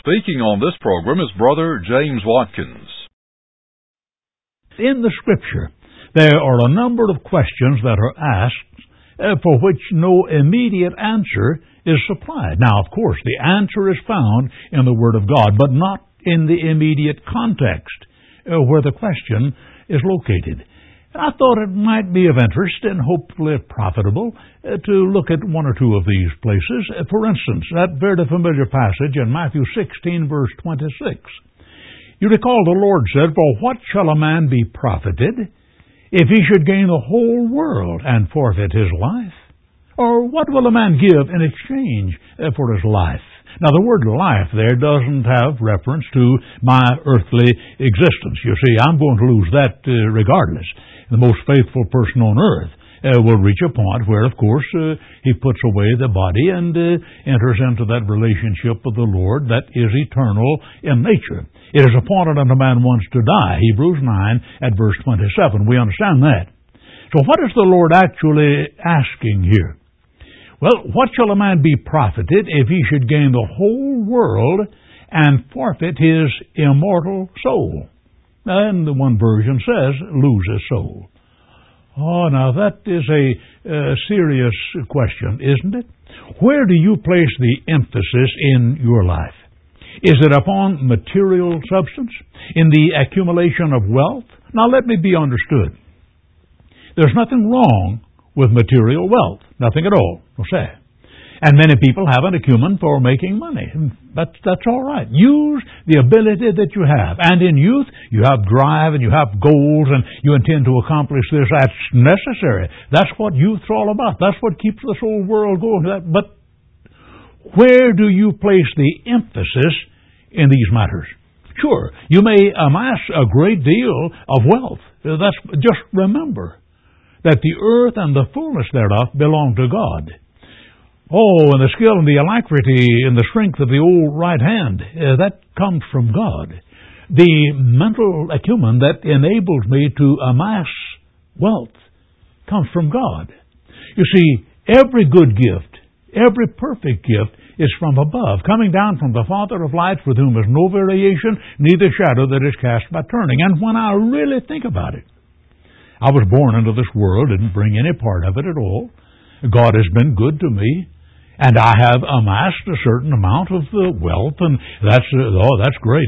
Speaking on this program is Brother James Watkins. In the Scripture, there are a number of questions that are asked for which no immediate answer is supplied. Now, of course, the answer is found in the Word of God, but not in the immediate context where the question is located. I thought it might be of interest and hopefully profitable to look at one or two of these places. For instance, that very familiar passage in Matthew 16, verse 26. You recall the Lord said, "For what shall a man be profited if he should gain the whole world and forfeit his life? Or what will a man give in exchange for his life?" Now, the word life there doesn't have reference to my earthly existence. You see, I'm going to lose that regardless. The most faithful person on earth will reach a point where, of course, he puts away the body and enters into that relationship with the Lord that is eternal in nature. It is appointed unto man once to die, Hebrews 9 at verse 27. We understand that. So what is the Lord actually asking here? Well, what shall a man be profited if he should gain the whole world and forfeit his immortal soul? And the one version says, lose his soul. Oh, now that is a serious question, isn't it? Where do you place the emphasis in your life? Is it upon material substance? In the accumulation of wealth? Now let me be understood. There's nothing wrong with material wealth. Nothing at all, we'll say. And many people have an acumen for making money. That's all right. Use the ability that you have. And in youth, you have drive and you have goals and you intend to accomplish this. That's necessary. That's what youth's all about. That's what keeps this whole world going. But where do you place the emphasis in these matters? Sure, you may amass a great deal of wealth. Just remember that the earth and the fullness thereof belong to God. Oh, and the skill and the alacrity and the strength of the old right hand, that comes from God. The mental acumen that enables me to amass wealth comes from God. You see, every good gift, every perfect gift is from above, coming down from the Father of lights, with whom is no variation, neither shadow that is cast by turning. And when I really think about it, I was born into this world, didn't bring any part of it at all. God has been good to me, and I have amassed a certain amount of wealth, and that's great.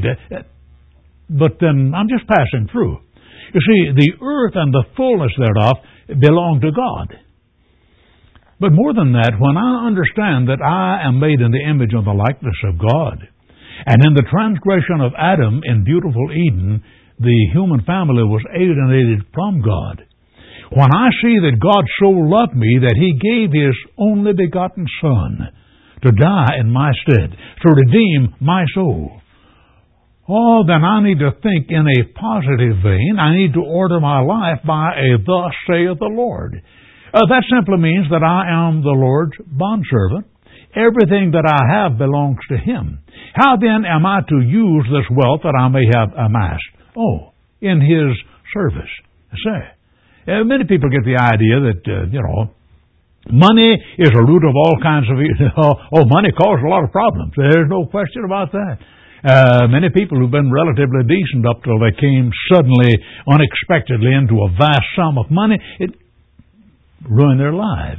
But then I'm just passing through. You see, the earth and the fullness thereof belong to God. But more than that, when I understand that I am made in the image and the likeness of God, and in the transgression of Adam in beautiful Eden, the human family was alienated from God. When I see that God so loved me that He gave His only begotten Son to die in my stead, to redeem my soul, then I need to think in a positive vein. I need to order my life by a "Thus saith the Lord." That simply means that I am the Lord's bondservant. Everything that I have belongs to Him. How then am I to use this wealth that I may have amassed? In His service. Many people get the idea that, money is a root of all kinds of evil. Money causes a lot of problems. There's no question about that. Many people who've been relatively decent up till they came suddenly, unexpectedly into a vast sum of money, it ruined their lives.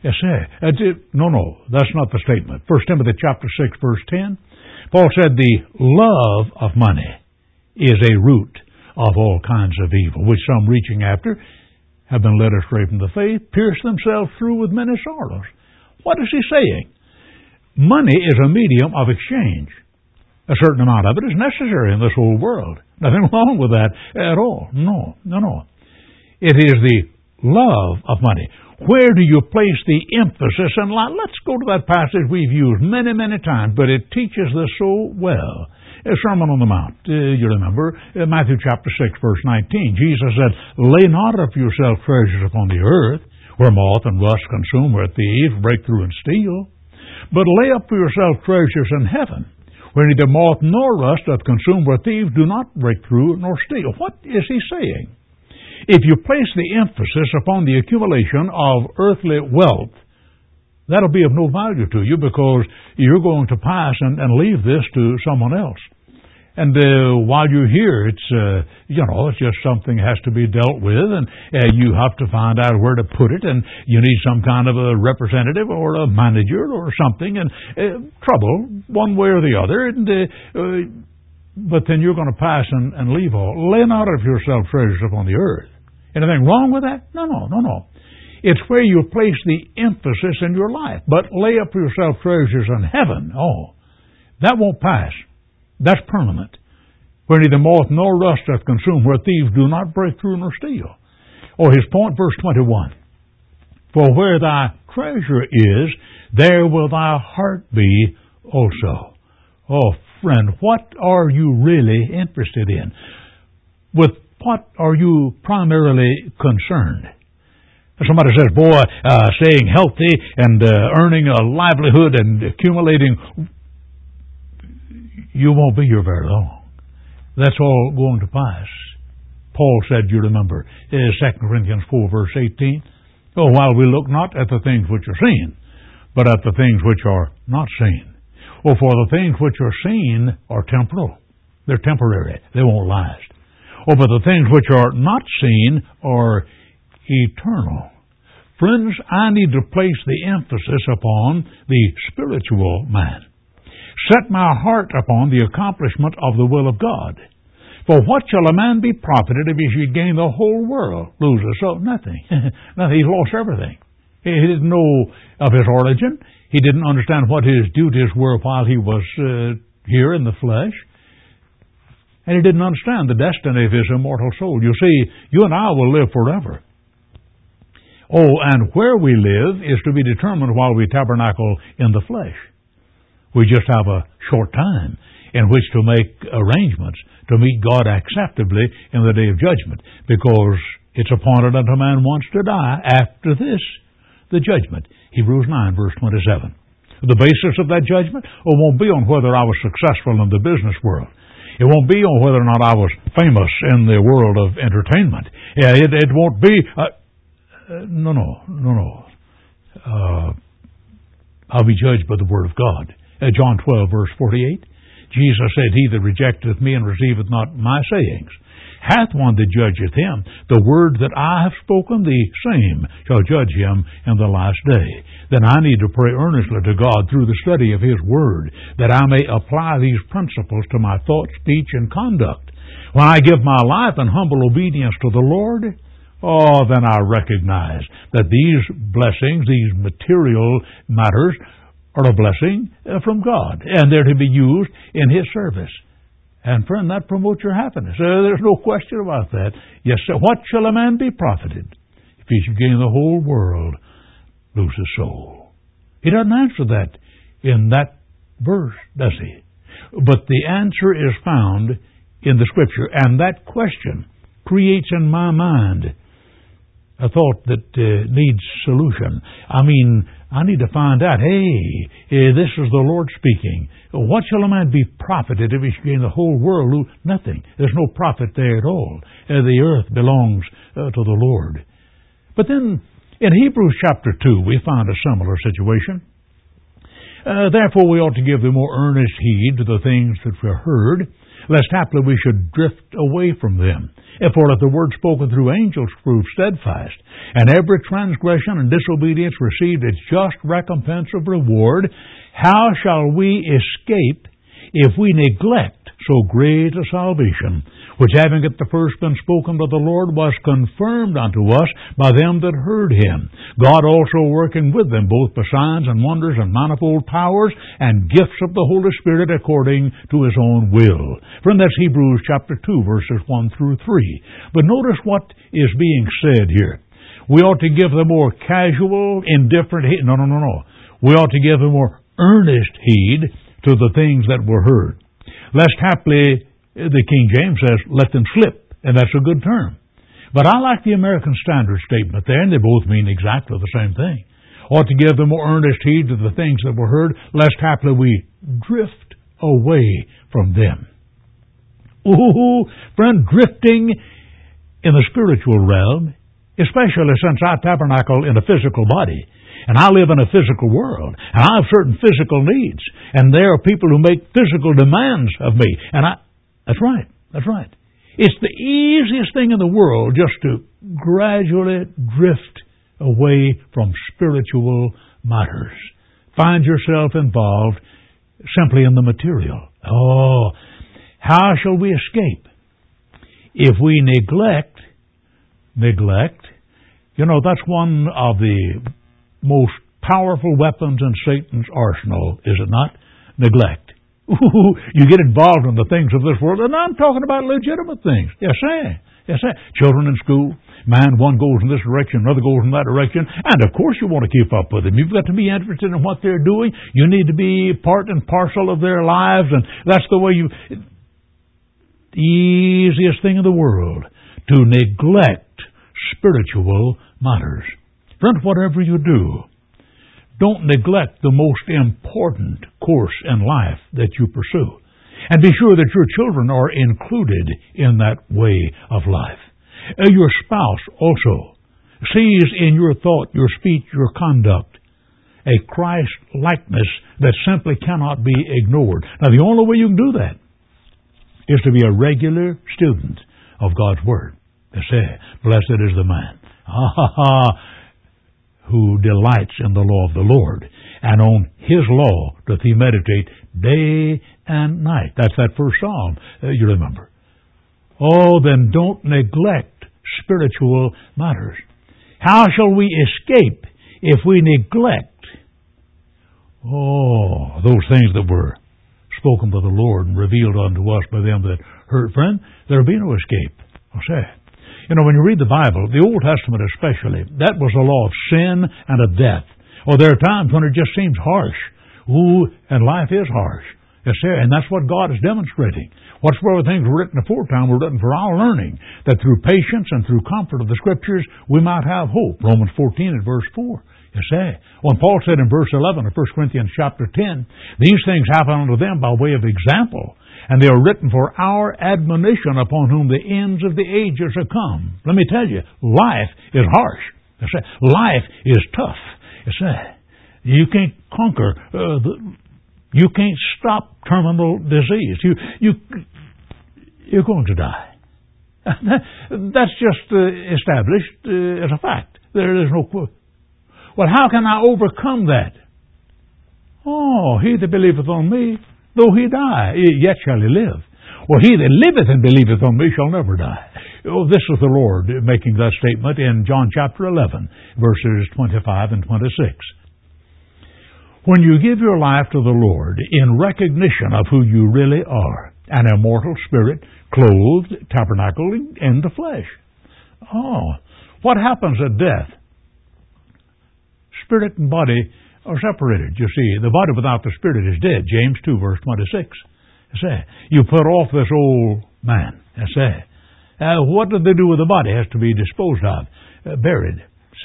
No, that's not the statement. 1 Timothy chapter 6, verse 10, Paul said, "The love of money is a root of all kinds of evil, which some reaching after have been led astray from the faith, pierced themselves through with many sorrows." What is he saying? Money is a medium of exchange. A certain amount of it is necessary in this whole world. Nothing wrong with that at all. No. It is the love of money. Where do you place the emphasis in life? Let's go to that passage we've used many, many times, but it teaches this so well. Sermon on the Mount. You remember, Matthew chapter 6, verse 19. Jesus said, "Lay not up yourself treasures upon the earth, where moth and rust consume, where thieves break through and steal. But lay up for yourself treasures in heaven, where neither moth nor rust doth consume, where thieves do not break through nor steal." What is he saying? If you place the emphasis upon the accumulation of earthly wealth, that'll be of no value to you because you're going to pass and leave this to someone else. And while you're here, it's it's just something has to be dealt with, and you have to find out where to put it, and you need some kind of a representative or a manager or something, and trouble one way or the other. And but then you're going to pass and leave all. Lay not of yourself treasures upon the earth. Anything wrong with that? No. It's where you place the emphasis in your life. But lay up for yourself treasures in heaven. Oh, that won't pass. That's permanent. Where neither moth nor rust doth consume, where thieves do not break through nor steal. Or his point, verse 21. For where thy treasure is, there will thy heart be also. Oh, friend, what are you really interested in? With what are you primarily concerned? Somebody says, boy, staying healthy and earning a livelihood and accumulating, you won't be here very long. That's all going to pass. Paul said, you remember, 2 Corinthians 4, verse 18, while we look not at the things which are seen, but at the things which are not seen. For the things which are seen are temporal. They're temporary. They won't last. But the things which are not seen are eternal. Friends, I need to place the emphasis upon the spiritual man. Set my heart upon the accomplishment of the will of God. For what shall a man be profited if he should gain the whole world, loses so nothing? Nothing. He's lost everything. He didn't know of his origin. He didn't understand what his duties were while he was here in the flesh. And he didn't understand the destiny of his immortal soul. You see, you and I will live forever. And where we live is to be determined while we tabernacle in the flesh. We just have a short time in which to make arrangements to meet God acceptably in the day of judgment, because it's appointed unto man once to die. After this, the judgment. Hebrews 9, verse 27. The basis of that judgment won't be on whether I was successful in the business world. It won't be on whether or not I was famous in the world of entertainment. It won't be... No. I'll be judged by the Word of God. John 12, verse 48. Jesus said, He that rejecteth me and receiveth not my sayings hath one that judgeth him. The word that I have spoken, the same shall judge him in the last day. Then I need to pray earnestly to God through the study of His Word that I may apply these principles to my thought, speech, and conduct. When I give my life in humble obedience to the Lord, then I recognize that these blessings, these material matters, are a blessing from God, and they're to be used in His service. And friend, that promotes your happiness. There's no question about that. Yes, sir. What shall a man be profited if he should gain the whole world, lose his soul? He doesn't answer that in that verse, does he? But the answer is found in the Scripture, and that question creates in my mind a thought that needs solution. I need to find out, this is the Lord speaking. What shall a man be profited if he should gain the whole world? Nothing. There's no profit there at all. The earth belongs to the Lord. But then, in Hebrews chapter 2, we find a similar situation. Therefore we ought to give the more earnest heed to the things that we heard, lest haply we should drift away from them. For if the word spoken through angels proved steadfast, and every transgression and disobedience received its just recompense of reward, how shall we escape if we neglect so great a salvation, which having at the first been spoken by the Lord, was confirmed unto us by them that heard Him, God also working with them both by signs and wonders and manifold powers and gifts of the Holy Spirit according to His own will. Friend, that's Hebrews chapter 2, verses 1 through 3. But notice what is being said here. We ought to give the more casual, indifferent heed. No. We ought to give the more earnest heed to the things that were heard. Lest haply, the King James says, let them slip, and that's a good term. But I like the American Standard statement there, and they both mean exactly the same thing. Ought to give the more earnest heed to the things that were heard, lest haply we drift away from them. Friend, drifting in the spiritual realm especially since I tabernacle in a physical body, and I live in a physical world, and I have certain physical needs, and there are people who make physical demands of me, that's right. It's the easiest thing in the world just to gradually drift away from spiritual matters. Find yourself involved simply in the material. Oh, how shall we escape? If we neglect, that's one of the most powerful weapons in Satan's arsenal, is it not? Neglect. You get involved in the things of this world, and I'm talking about legitimate things. Yes, sir. Children in school, one goes in this direction, another goes in that direction, and of course you want to keep up with them. You've got to be interested in what they're doing. You need to be part and parcel of their lives, and that's the way the easiest thing in the world, to neglect spiritual matters. Friend, whatever you do, don't neglect the most important course in life that you pursue. And be sure that your children are included in that way of life. Your spouse also sees in your thought, your speech, your conduct, a Christ likeness that simply cannot be ignored. Now, the only way you can do that is to be a regular student of God's Word. They say, blessed is the man who delights in the law of the Lord, and on His law doth he meditate day and night. That's that first psalm, you remember. Oh, then don't neglect spiritual matters. How shall we escape if we neglect those things that were spoken by the Lord and revealed unto us by them that heard? Friend, there'll be no escape. I'll say. When you read the Bible, the Old Testament especially, that was a law of sin and of death. There are times when it just seems harsh. And life is harsh. Yes, sir. And that's what God is demonstrating. Whatsoever things were written aforetime were written for our learning, that through patience and through comfort of the Scriptures we might have hope. Romans 14 and verse 4. Yes, sir. When Paul said in verse 11 of 1 Corinthians chapter 10, these things happen unto them by way of example, and they are written for our admonition, upon whom the ends of the ages are come. Let me tell you, life is harsh. Yes, sir. Life is tough. Yes, sir. You can't conquer you can't stop terminal disease. You're going to die. That's just established as a fact. There is no... Well, how can I overcome that? He that believeth on me, though he die, yet shall he live. Well, he that liveth and believeth on me shall never die. This is the Lord making that statement in John chapter 11, verses 25 and 26. When you give your life to the Lord in recognition of who you really are, an immortal spirit, clothed, tabernacling in the flesh. What happens at death? Spirit and body are separated. You see, the body without the spirit is dead. James 2, verse 26. You put off this old man. What do they do with the body? It has to be disposed of, buried.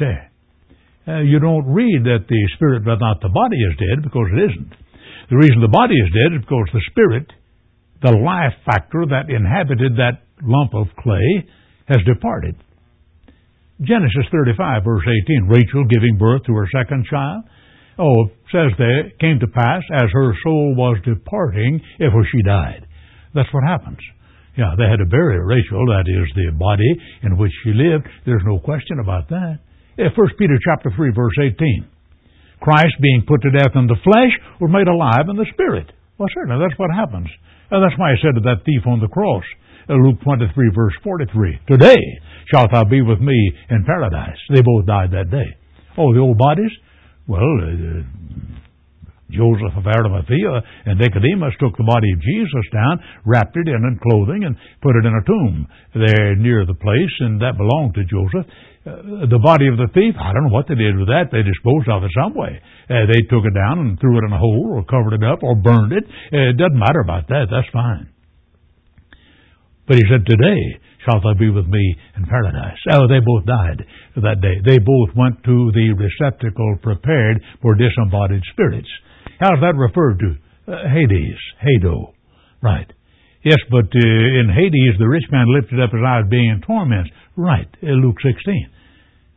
You don't read that the spirit but not the body is dead, because it isn't. The reason the body is dead is because the spirit, the life factor that inhabited that lump of clay, has departed. Genesis 35, verse 18, Rachel giving birth to her second child. It says there, it came to pass as her soul was departing, for she died. That's what happens. They had to bury Rachel, that is the body in which she lived. There's no question about that. 1 Peter chapter 3, verse 18. Christ, being put to death in the flesh, was made alive in the spirit. Well, certainly, that's what happens. That's why he said to that thief on the cross, Luke 23, verse 43, today shalt thou be with me in paradise. They both died that day. The old bodies? Well, Joseph of Arimathea and Nicodemus took the body of Jesus down, wrapped it in clothing, and put it in a tomb there near the place, and that belonged to Joseph. The body of the thief, I don't know what they did with that. They disposed of it some way. They took it down and threw it in a hole, or covered it up, or burned it. It doesn't matter about that. That's fine. But he said, today shalt thou be with me in paradise. They both died that day. They both went to the receptacle prepared for disembodied spirits. How's that referred to? Hades. Hado. Right. Yes, but in Hades, the rich man lifted up his eyes being in torments. Right. Luke 16.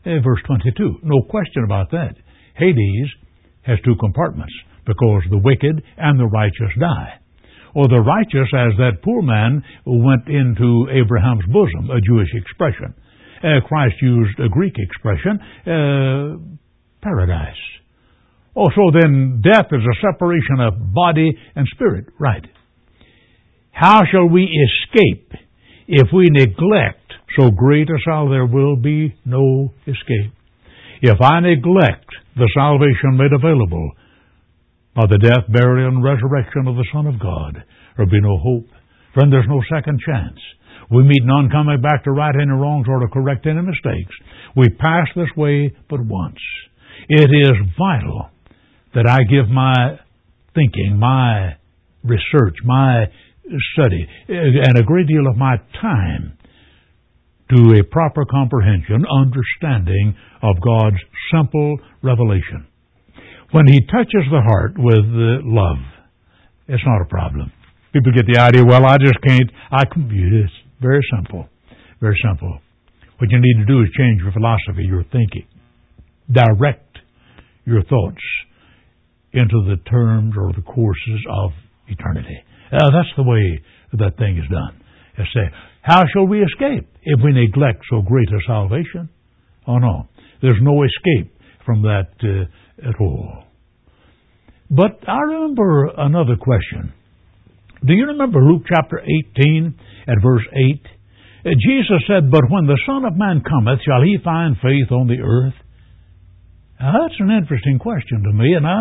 Verse 22. No question about that. Hades has two compartments because the wicked and the righteous die. Or the righteous, as that poor man went into Abraham's bosom, a Jewish expression. Christ used a Greek expression, paradise. So then death is a separation of body and spirit. Right. How shall we escape if we neglect so great a salvation? There will be no escape. If I neglect the salvation made available by the death, burial, and resurrection of the Son of God, there will be no hope. Friend, there's no second chance. We meet none coming back to right any wrongs or to correct any mistakes. We pass this way but once. It is vital that I give my thinking, my research, my study, and a great deal of my time to a proper comprehension, understanding of God's simple revelation. When He touches the heart with love, it's not a problem. People get the idea, well, I just can't. It's very simple. Very simple. What you need to do is change your philosophy, your thinking. Direct your thoughts into the terms or the courses of eternity. That's the way that thing is done. They say, how shall we escape if we neglect so great a salvation? Oh no, there's no escape from that at all. But I remember another question. Do you remember Luke chapter 18 at verse 8? Jesus said, but when the Son of Man cometh, shall He find faith on the earth? Now, that's an interesting question to me, and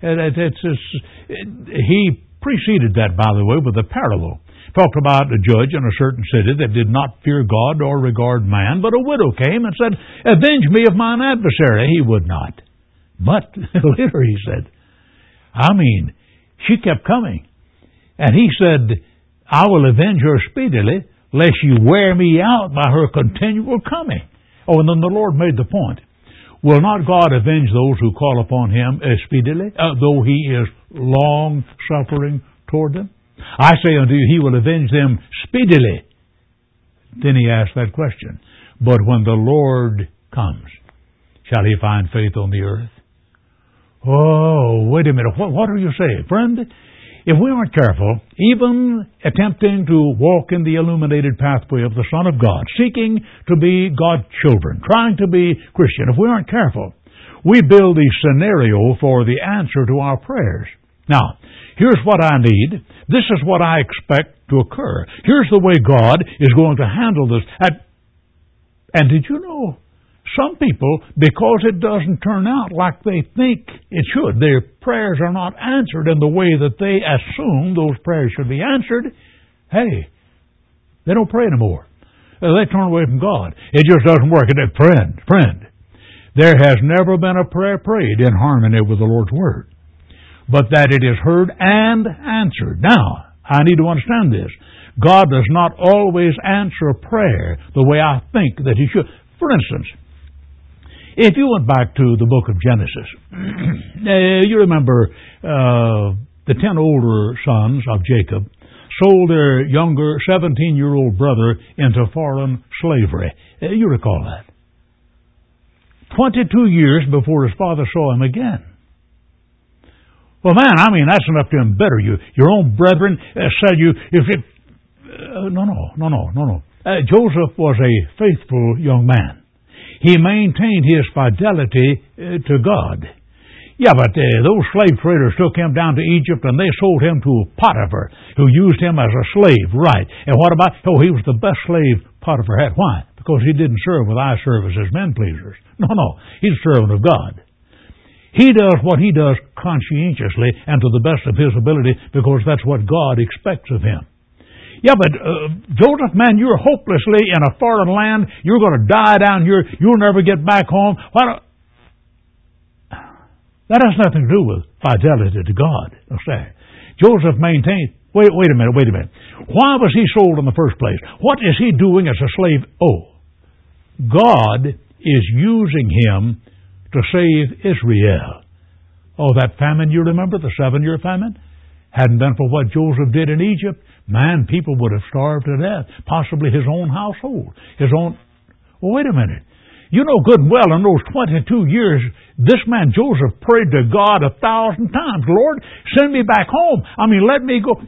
he preceded that, by the way, with a parable. Talked about a judge in a certain city that did not fear God or regard man, but a widow came and said, avenge me of mine adversary. He would not. But later he said, she kept coming. And he said, I will avenge her speedily, lest she wear me out by her continual coming. And then the Lord made the point. Will not God avenge those who call upon Him speedily, though He is long-suffering toward them? I say unto you, He will avenge them speedily. Then He asked that question. But when the Lord comes, shall He find faith on the earth? Oh, wait a minute. What are you saying? Friend, if we aren't careful, even attempting to walk in the illuminated pathway of the Son of God, seeking to be God's children, trying to be Christian, if we aren't careful, we build a scenario for the answer to our prayers. Now, here's what I need. This is what I expect to occur. Here's the way God is going to handle this. And did you know, some people, because it doesn't turn out like they think it should, their prayers are not answered in the way that they assume those prayers should be answered, hey, they don't pray anymore. They turn away from God. It just doesn't work. Friend, there has never been a prayer prayed in harmony with the Lord's Word, but that it is heard and answered. Now, I need to understand this. God does not always answer a prayer the way I think that He should. For instance, if you went back to the book of Genesis, you remember the 10 older sons of Jacob sold their younger 17-year-old brother into foreign slavery. You recall that. 22 years before his father saw him again. Well, man, that's enough to embitter you. Your own brethren said you... No. Joseph was a faithful young man. He maintained his fidelity to God. Yeah, but those slave traders took him down to Egypt and they sold him to Potiphar, who used him as a slave. Right. And what about... he was the best slave Potiphar had. Why? Because he didn't serve with eye service as men pleasers. No. He's a servant of God. He does what he does conscientiously and to the best of his ability because that's what God expects of him. Yeah, but Joseph, man, you're hopelessly in a foreign land. You're going to die down here. You'll never get back home. That has nothing to do with fidelity to God. Joseph maintained... Wait a minute. Why was he sold in the first place? What is he doing as a slave? God is using him to save Israel. That famine, you remember, the 7-year famine? Hadn't been for what Joseph did in Egypt, man, people would have starved to death. Possibly his own household. Wait a minute. You know good and well in those 22 years, this man Joseph prayed to God 1,000 times. Lord, send me back home. Let me go.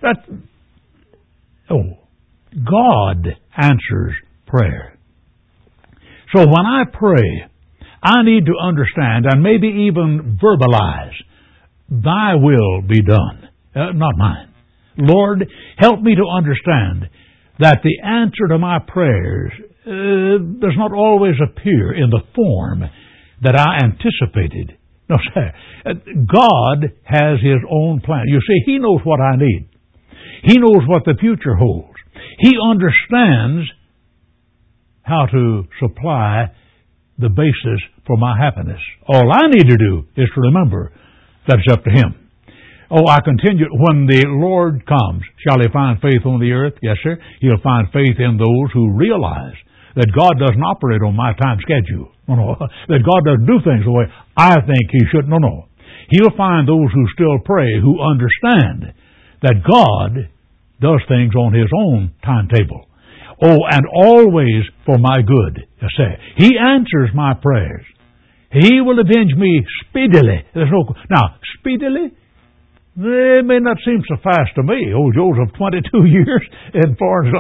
God answers prayer. So when I pray, I need to understand and maybe even verbalize, Thy will be done, not mine. Lord, help me to understand that the answer to my prayers does not always appear in the form that I anticipated. No, sir. God has His own plan. You see, He knows what I need. He knows what the future holds. He understands how to supply the basis for my happiness. All I need to do is to remember that it's up to Him. I continue, when the Lord comes, shall He find faith on the earth? Yes, sir. He'll find faith in those who realize that God doesn't operate on my time schedule. No. That God doesn't do things the way I think He should. No. He'll find those who still pray, who understand that God does things on His own timetable. And always for my good. Yes, sir. He answers my prayers. He will avenge me speedily. Now, speedily? It may not seem so fast to me. Joseph, 22 years in foreign.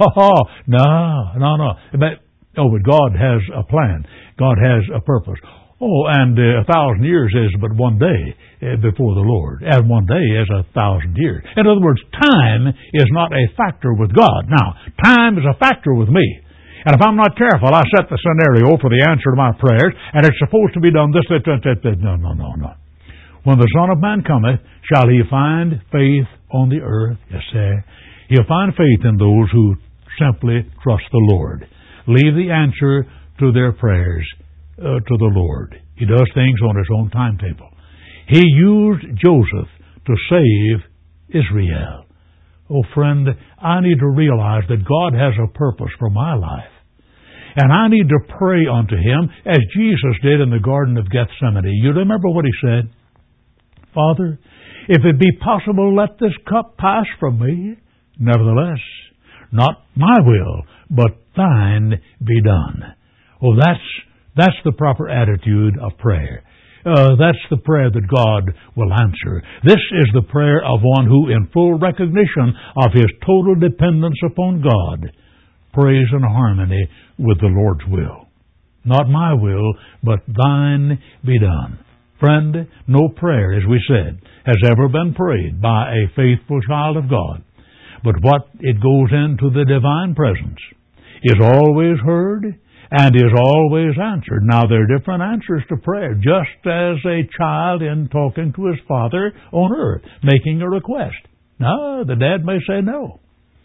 No. But God has a plan. God has a purpose. And 1,000 years is but one day before the Lord, and one day is 1,000 years. In other words, time is not a factor with God. Now, time is a factor with me. And if I'm not careful, I set the scenario for the answer to my prayers, and it's supposed to be done this. No. When the Son of Man cometh, shall He find faith on the earth? Yes, sir. He'll find faith in those who simply trust the Lord. Leave the answer to their prayers to the Lord. He does things on His own timetable. He used Joseph to save Israel. Friend, I need to realize that God has a purpose for my life. And I need to pray unto Him as Jesus did in the Garden of Gethsemane. You remember what He said? Father, if it be possible, let this cup pass from me. Nevertheless, not my will, but Thine be done. That's the proper attitude of prayer. That's the prayer that God will answer. This is the prayer of one who, in full recognition of his total dependence upon God, prays in harmony with the Lord's will. Not my will, but Thine be done. Friend, no prayer, as we said, has ever been prayed by a faithful child of God, but what it goes into the divine presence is always heard and is always answered. Now, there are different answers to prayer, just as a child in talking to his father on earth, making a request. Now, the dad may say no.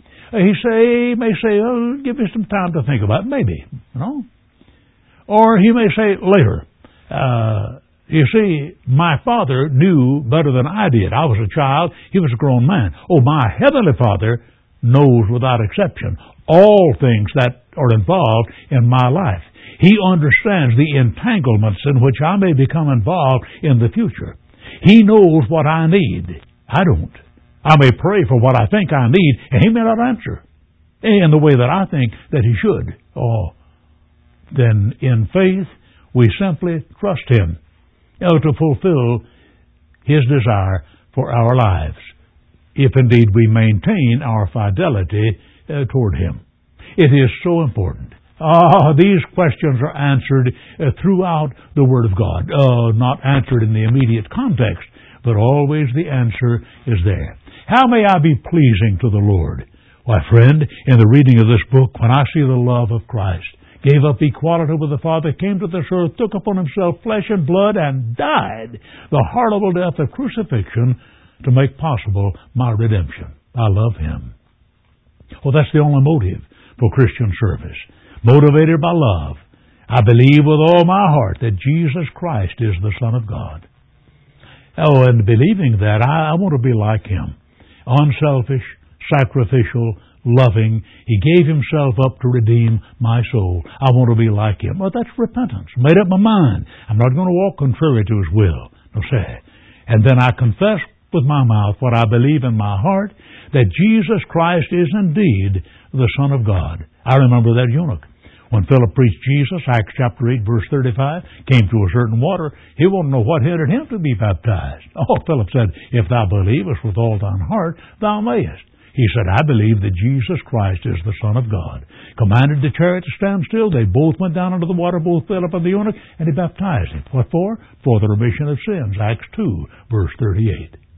He may say, give me some time to think about it, maybe, Or he may say later, you see, my Father knew better than I did. I was a child. He was a grown man. My Heavenly Father knows without exception all things that are involved in my life. He understands the entanglements in which I may become involved in the future. He knows what I need. I don't. I may pray for what I think I need, and He may not answer in the way that I think that He should. Then in faith, we simply trust Him to fulfill His desire for our lives, if indeed we maintain our fidelity toward Him. It is so important. These questions are answered throughout the Word of God, not answered in the immediate context, but always the answer is there. How may I be pleasing to the Lord? Why, friend, in the reading of this book, when I see the love of Christ, gave up equality with the Father, came to this earth, took upon Himself flesh and blood, and died the horrible death of crucifixion to make possible my redemption. I love Him. That's the only motive for Christian service. Motivated by love, I believe with all my heart that Jesus Christ is the Son of God. And believing that, I want to be like Him. Unselfish, sacrificial, loving. He gave Himself up to redeem my soul. I want to be like Him. That's repentance. Made up my mind. I'm not going to walk contrary to His will. No, say. And then I confess with my mouth what I believe in my heart, that Jesus Christ is indeed the Son of God. I remember that eunuch. When Philip preached Jesus, Acts chapter 8, verse 35, came to a certain water, he wanted to know what hindered him to be baptized. Oh, Philip said, if thou believest with all thine heart, thou mayest. He said, I believe that Jesus Christ is the Son of God. Commanded the chariot to stand still. They both went down into the water, both Philip and the eunuch, and he baptized him. What for? For the remission of sins. Acts 2, verse 38.